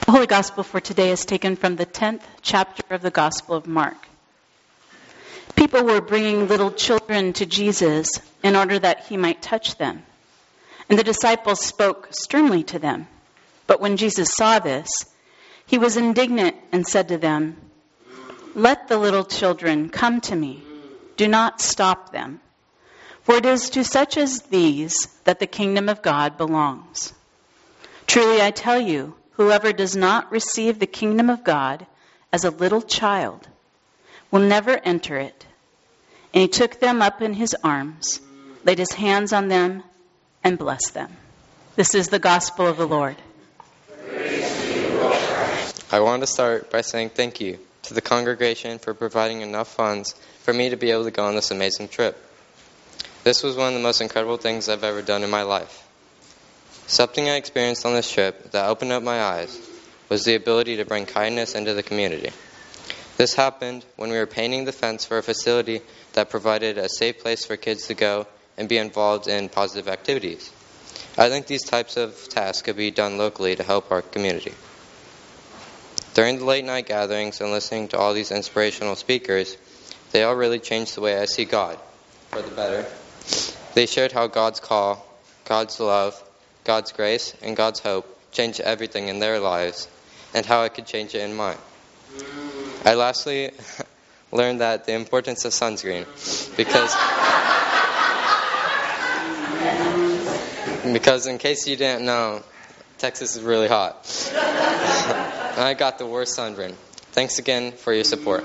The Holy Gospel for today is taken from the 10th chapter of the Gospel of Mark. People were bringing little children to Jesus in order that he might touch them. And the disciples spoke sternly to them. But when Jesus saw this, he was indignant and said to them, "Let the little children come to me. Do not stop them. For it is to such as these that the kingdom of God belongs. Truly I tell you, whoever does not receive the kingdom of God as a little child will never enter it." And he took them up in his arms, laid his hands on them, and blessed them. This is the gospel of the Lord. I want to start by saying thank you to the congregation for providing enough funds for me to be able to go on this amazing trip. This was one of the most incredible things I've ever done in my life. Something I experienced on this trip that opened up my eyes was the ability to bring kindness into the community. This happened when we were painting the fence for a facility that provided a safe place for kids to go and be involved in positive activities. I think these types of tasks could be done locally to help our community. During the late night gatherings and listening to all these inspirational speakers, they all really changed the way I see God for the better. They shared how God's call, God's love, God's grace, and God's hope changed everything in their lives, and how I could change it in mine. I lastly learned that the importance of sunscreen, because in case you didn't know, Texas is really hot. And I got the worst sunburn. Thanks again for your support.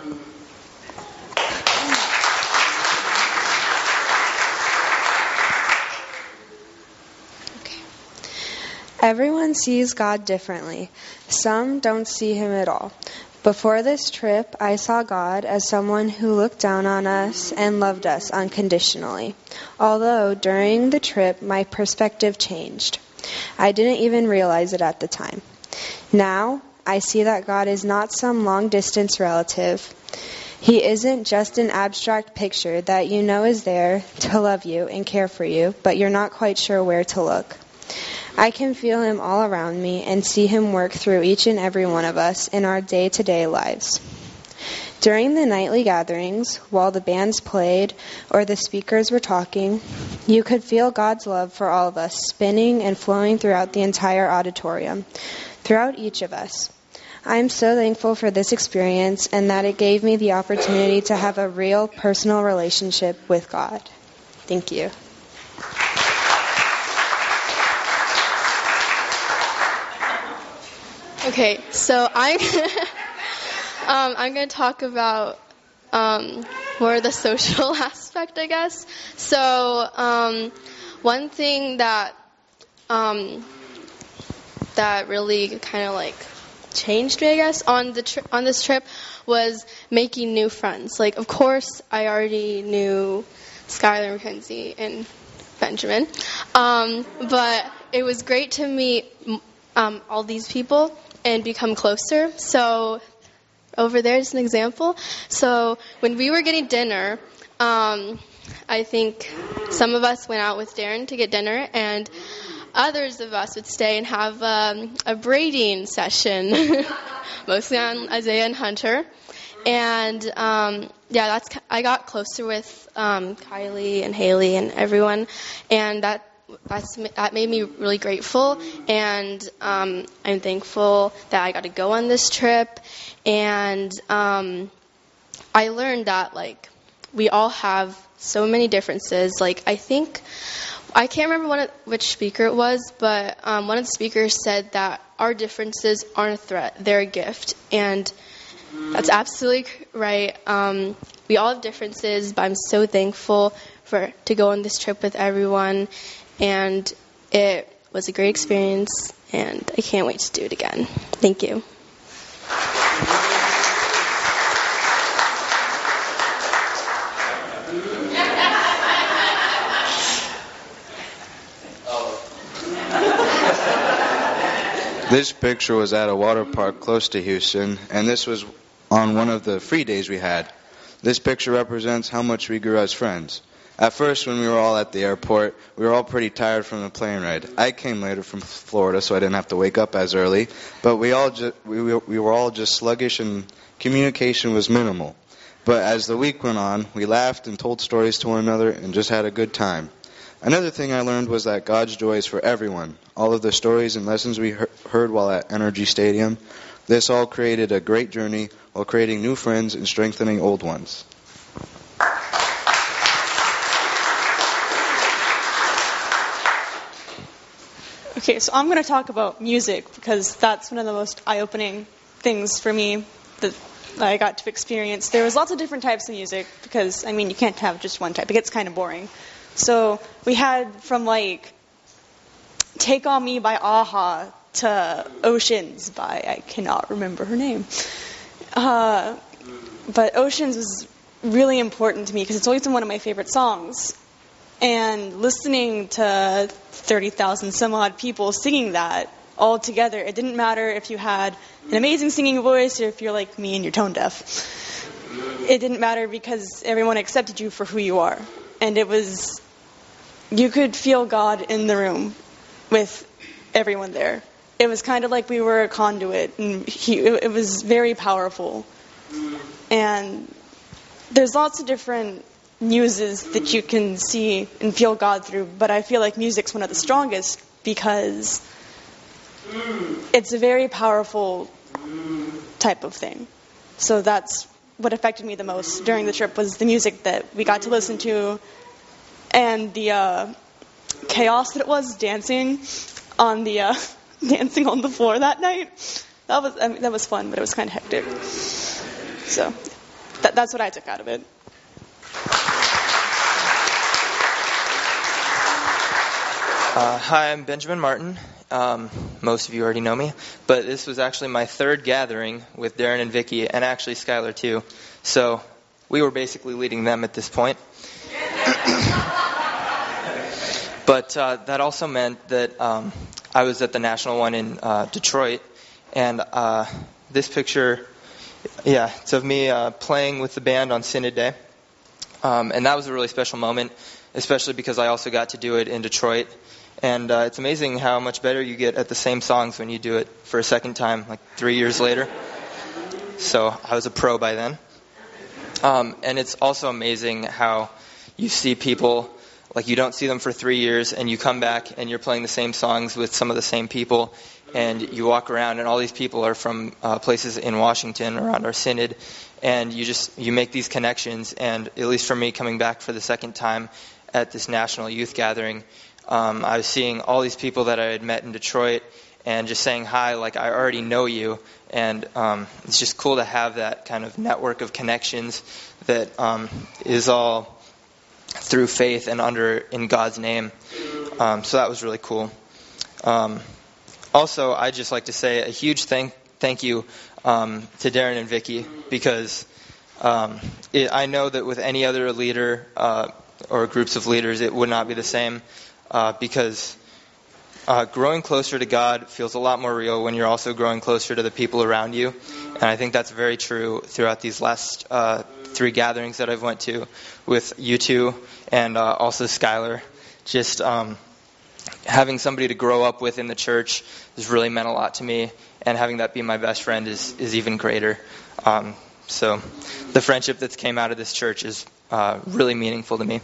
Everyone sees God differently. Some don't see him at all. Before this trip, I saw God as someone who looked down on us and loved us unconditionally. Although during the trip, my perspective changed. I didn't even realize it at the time. Now, I see that God is not some long-distance relative. He isn't just an abstract picture that you know is there to love you and care for you, but you're not quite sure where to look. I can feel him all around me and see him work through each and every one of us in our day-to-day lives. During the nightly gatherings, while the bands played or the speakers were talking, you could feel God's love for all of us spinning and flowing throughout the entire auditorium, throughout each of us. I'm so thankful for this experience and that it gave me the opportunity to have a real personal relationship with God. Thank you. Okay, so I'm going to talk about more the social aspect, I guess. So one thing that really kind of like changed me, I guess, on this trip was making new friends. Like, of course, I already knew Skylar, Mackenzie, and Benjamin, but it was great to meet all these people and become closer. So over there is an example. So when we were getting dinner, I think some of us went out with Darren to get dinner, and others of us would stay and have a braiding session, mostly on Isaiah and Hunter. And I got closer with Kylie and Haley and everyone, and that made me really grateful, and I'm thankful that I got to go on this trip. And I learned that like we all have so many differences. Like I can't remember which speaker it was, but one of the speakers said that our differences aren't a threat; they're a gift, and that's absolutely right. We all have differences, but I'm so thankful to go on this trip with everyone. And it was a great experience, and I can't wait to do it again. Thank you. This picture was at a water park close to Houston, and this was on one of the free days we had. This picture represents how much we grew as friends. At first, when we were all at the airport, we were all pretty tired from the plane ride. I came later from Florida, so I didn't have to wake up as early. But we were all just sluggish, and communication was minimal. But as the week went on, we laughed and told stories to one another and just had a good time. Another thing I learned was that God's joy is for everyone. All of the stories and lessons we heard while at Energy Stadium, this all created a great journey while creating new friends and strengthening old ones. Okay, so I'm going to talk about music because that's one of the most eye-opening things for me that I got to experience. There was lots of different types of music because, you can't have just one type. It gets kind of boring. So we had from, Take On Me by a-ha to Oceans by, I cannot remember her name. But Oceans was really important to me because it's always been one of my favorite songs. And listening to 30,000 some odd people singing that all together, it didn't matter if you had an amazing singing voice or if you're like me and you're tone deaf. It didn't matter because everyone accepted you for who you are. And you could feel God in the room with everyone there. It was kind of like we were a conduit, and it was very powerful. And there's lots of different muses that you can see and feel God through, but I feel like music's one of the strongest because it's a very powerful type of thing. So that's what affected me the most during the trip was the music that we got to listen to and the chaos that it was dancing on the floor that night. That was fun, but it was kind of hectic. So that's what I took out of it. Hi, I'm Benjamin Martin. Most of you already know me, but this was actually my third gathering with Darren and Vicky, and actually Skylar too. So we were basically leading them at this point. But that also meant that I was at the national one in Detroit, and this picture, it's of me playing with the band on Synod Day. And that was a really special moment, especially because I also got to do it in Detroit. And it's amazing how much better you get at the same songs when you do it for a second time, 3 years later. So I was a pro by then. And it's also amazing how you see people, you don't see them for 3 years, and you come back and you're playing the same songs with some of the same people, and you walk around, and all these people are from places in Washington around our synod, and you make these connections. And at least for me, coming back for the second time at this national youth gathering, I was seeing all these people that I had met in Detroit and just saying hi like I already know you. And it's just cool to have that kind of network of connections that is all through faith and in God's name. So that was really cool. Also, I'd just like to say a huge thank you to Darren and Vicky, because I know that with any other leader or groups of leaders, it would not be the same, because growing closer to God feels a lot more real when you're also growing closer to the people around you. And I think that's very true throughout these last 3 gatherings that I've went to with you two and also Skylar. Just having somebody to grow up with in the church has really meant a lot to me, and having that be my best friend is even greater. So the friendship that's came out of this church is really meaningful to me.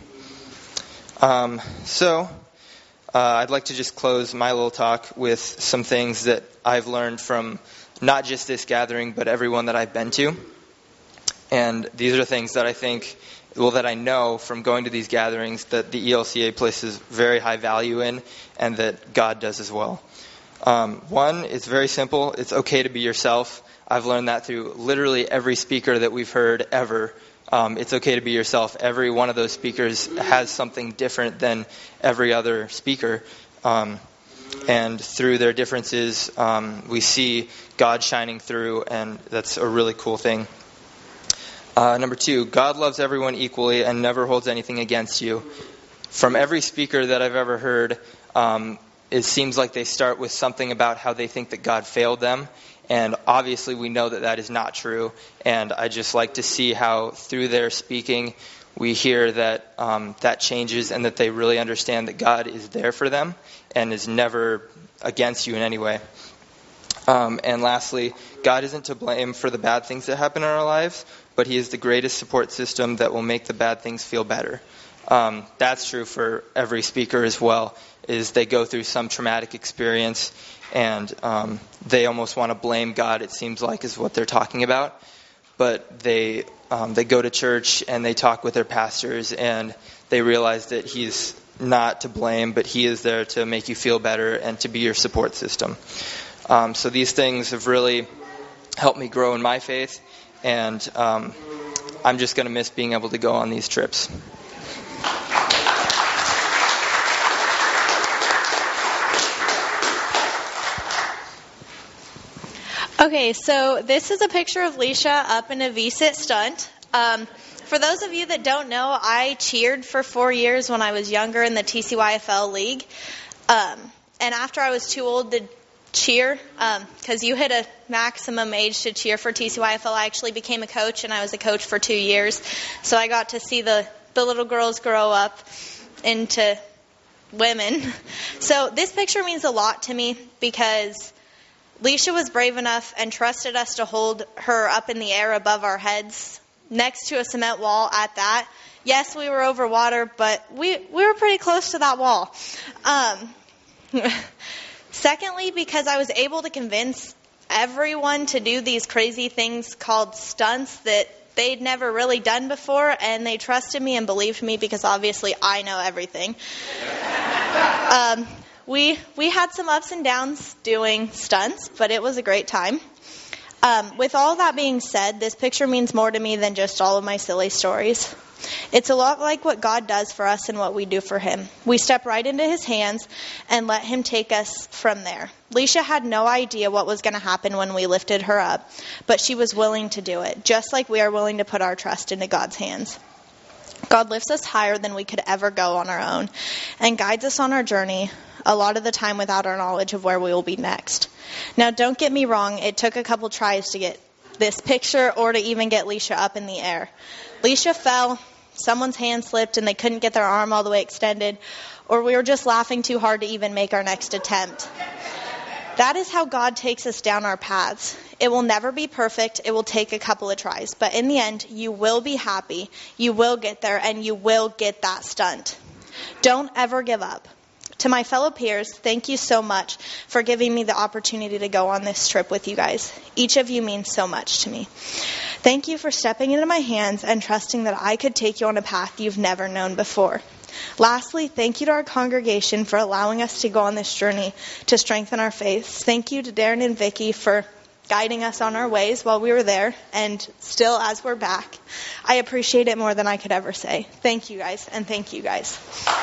I'd like to just close my little talk with some things that I've learned from not just this gathering, but everyone that I've been to. And these are things that that I know from going to these gatherings that the ELCA places very high value in, and that God does as well. One, it's very simple. It's okay to be yourself. I've learned that through literally every speaker that we've heard ever. It's okay to be yourself. Every one of those speakers has something different than every other speaker. And through their differences, we see God shining through, and that's a really cool thing. Number 2, God loves everyone equally and never holds anything against you. From every speaker that I've ever heard, it seems like they start with something about how they think that God failed them. And obviously we know that that is not true. And I just like to see how through their speaking we hear that that changes and that they really understand that God is there for them and is never against you in any way. And lastly, God isn't to blame for the bad things that happen in our lives, but He is the greatest support system that will make the bad things feel better. That's true for every speaker as well, is they go through some traumatic experience and they almost want to blame God, it seems like, is what they're talking about. But they go to church and they talk with their pastors and they realize that He's not to blame, but He is there to make you feel better and to be your support system. So these things have really helped me grow in my faith, and I'm just going to miss being able to go on these trips. Okay, so this is a picture of Leisha up in a V-sit stunt. For those of you that don't know, I cheered for 4 years when I was younger in the TCYFL League. And after I was too old to cheer, because you hit a maximum age to cheer for TCYFL, I actually became a coach, and I was a coach for 2 years. So I got to see the little girls grow up into women. So this picture means a lot to me because Leisha was brave enough and trusted us to hold her up in the air above our heads, next to a cement wall at that. Yes, we were over water, but we were pretty close to that wall. Secondly, because I was able to convince everyone to do these crazy things called stunts that they'd never really done before, and they trusted me and believed me because obviously I know everything. We had some ups and downs doing stunts, but it was a great time. With all that being said, this picture means more to me than just all of my silly stories. It's a lot like what God does for us and what we do for Him. We step right into His hands and let Him take us from there. Leisha had no idea what was going to happen when we lifted her up, but she was willing to do it, just like we are willing to put our trust into God's hands. God lifts us higher than we could ever go on our own and guides us on our journey, a lot of the time without our knowledge of where we will be next. Now, don't get me wrong, it took a couple tries to get this picture or to even get Leisha up in the air. Leisha fell, someone's hand slipped and they couldn't get their arm all the way extended, or we were just laughing too hard to even make our next attempt. That is how God takes us down our paths. It will never be perfect. It will take a couple of tries. But in the end, you will be happy, you will get there, and you will get that stunt. Don't ever give up. To my fellow peers, thank you so much for giving me the opportunity to go on this trip with you guys. Each of you means so much to me. Thank you for stepping into my hands and trusting that I could take you on a path you've never known before. Lastly, thank you to our congregation for allowing us to go on this journey to strengthen our faith. Thank you to Darren and Vicky for guiding us on our ways while we were there and still as we're back. I appreciate it more than I could ever say. Thank you guys, and thank you guys.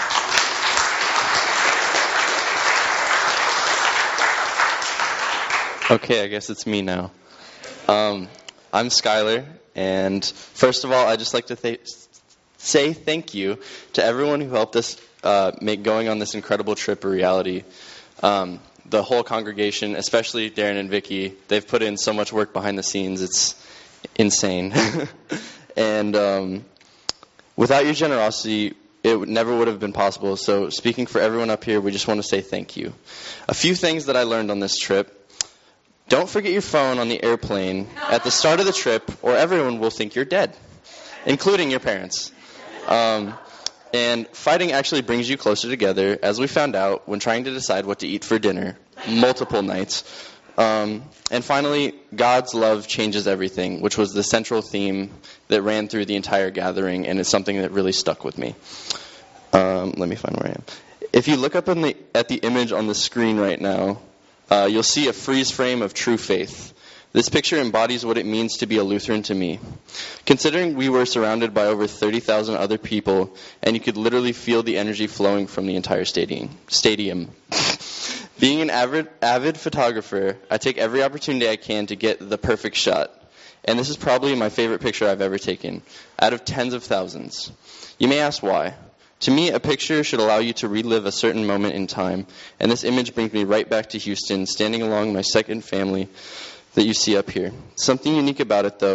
Okay, I guess it's me now. I'm Skylar, and first of all, I'd just like to say thank you to everyone who helped us make going on this incredible trip a reality. The whole congregation, especially Darren and Vicky, they've put in so much work behind the scenes. It's insane. And without your generosity, it never would have been possible. So speaking for everyone up here, we just want to say thank you. A few things that I learned on this trip. Don't forget your phone on the airplane at the start of the trip, or everyone will think you're dead, including your parents. And fighting actually brings you closer together, as we found out when trying to decide what to eat for dinner multiple nights. And finally, God's love changes everything, which was the central theme that ran through the entire gathering, and it's something that really stuck with me. Let me find where I am. If you look up at the image on the screen right now, you'll see a freeze frame of true faith. This picture embodies what it means to be a Lutheran to me. Considering we were surrounded by over 30,000 other people, and you could literally feel the energy flowing from the entire stadium. Being an avid photographer, I take every opportunity I can to get the perfect shot. And this is probably my favorite picture I've ever taken, out of tens of thousands. You may ask why. To me, a picture should allow you to relive a certain moment in time, and this image brings me right back to Houston, standing along my second family that you see up here. Something unique about it, though,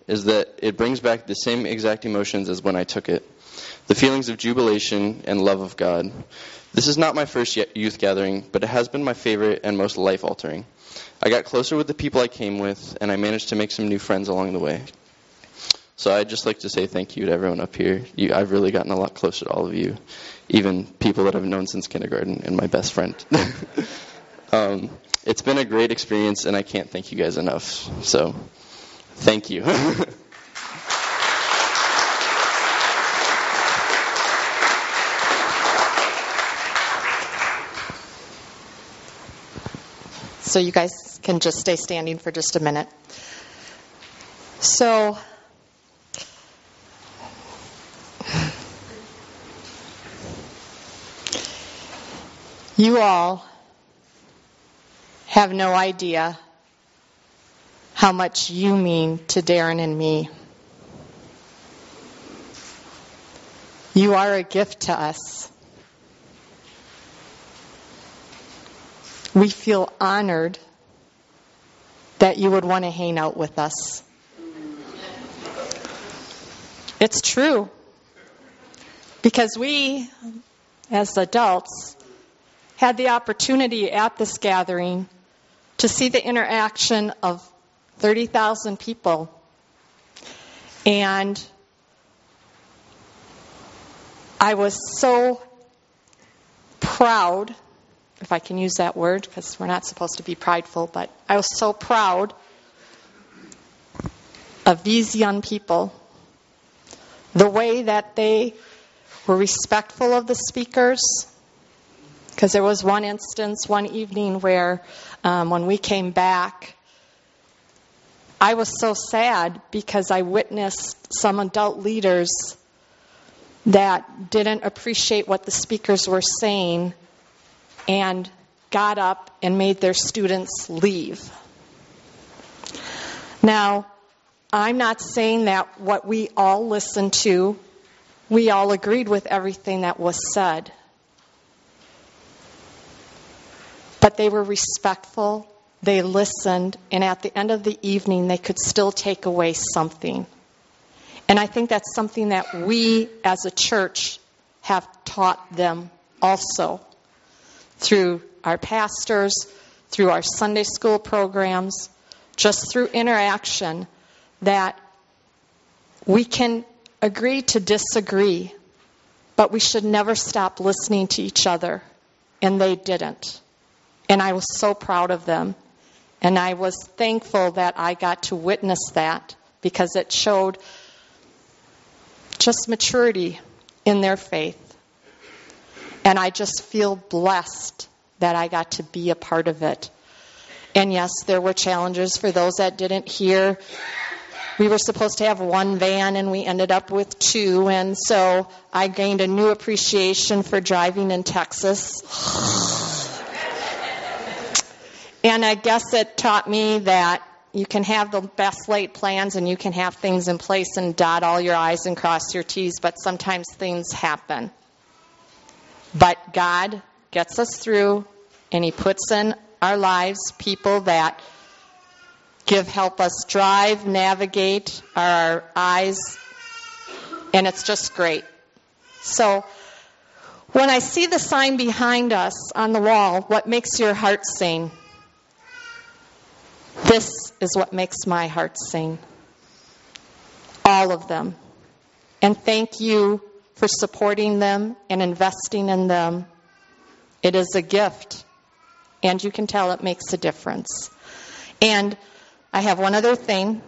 is that it brings back the same exact emotions as when I took it. The feelings of jubilation and love of God. This is not my first youth gathering, but it has been my favorite and most life-altering. I got closer with the people I came with, and I managed to make some new friends along the way. So I'd just like to say thank you to everyone up here. I've really gotten a lot closer to all of you, even people that I've known since kindergarten and my best friend. It's been a great experience, and I can't thank you guys enough. So thank you. So you guys can just stay standing for just a minute. So you all have no idea how much you mean to Darren and me. You are a gift to us. We feel honored that you would want to hang out with us. It's true. Because we, as adults, had the opportunity at this gathering to see the interaction of 30,000 people. And I was so proud, if I can use that word, because we're not supposed to be prideful, but I was so proud of these young people. The way that they were respectful of the speakers. Because there was one instance, one evening where when we came back, I was so sad because I witnessed some adult leaders that didn't appreciate what the speakers were saying and got up and made their students leave. Now, I'm not saying that what we all listened to, we all agreed with everything that was said. But they were respectful, they listened, and at the end of the evening, they could still take away something. And I think that's something that we as a church have taught them also through our pastors, through our Sunday school programs, just through interaction, that we can agree to disagree, but we should never stop listening to each other. And they didn't. And I was so proud of them. And I was thankful that I got to witness that because it showed just maturity in their faith. And I just feel blessed that I got to be a part of it. And yes, there were challenges for those that didn't hear. We were supposed to have one van and we ended up with two. And so I gained a new appreciation for driving in Texas. And I guess it taught me that you can have the best laid plans and you can have things in place and dot all your I's and cross your T's, but sometimes things happen. But God gets us through, and He puts in our lives people that help us drive, navigate our eyes, and it's just great. So when I see the sign behind us on the wall, what makes your heart sing? This is what makes my heart sing. All of them. And thank you for supporting them and investing in them. It is a gift. And you can tell it makes a difference. And I have one other thing.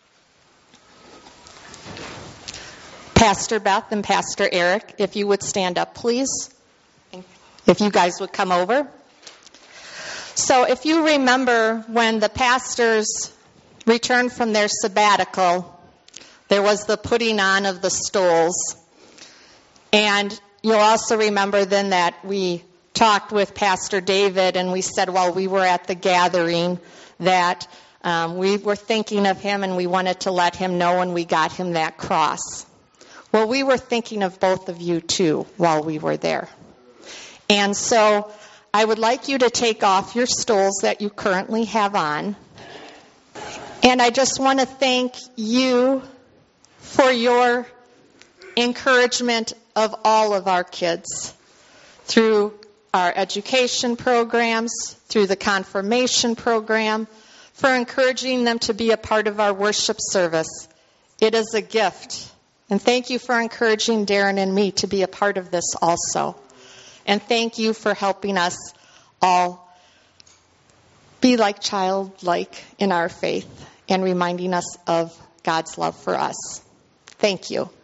Pastor Beth and Pastor Eric, if you would stand up, please. If you guys would come over. So if you remember when the pastors returned from their sabbatical, there was the putting on of the stoles. And you'll also remember then that we talked with Pastor David and we said while we were at the gathering that we were thinking of him and we wanted to let him know when we got him that cross. Well, we were thinking of both of you too while we were there. And so I would like you to take off your stoles that you currently have on. And I just want to thank you for your encouragement of all of our kids through our education programs, through the confirmation program, for encouraging them to be a part of our worship service. It is a gift. And thank you for encouraging Darren and me to be a part of this also. And thank you for helping us all be like childlike in our faith and reminding us of God's love for us. Thank you.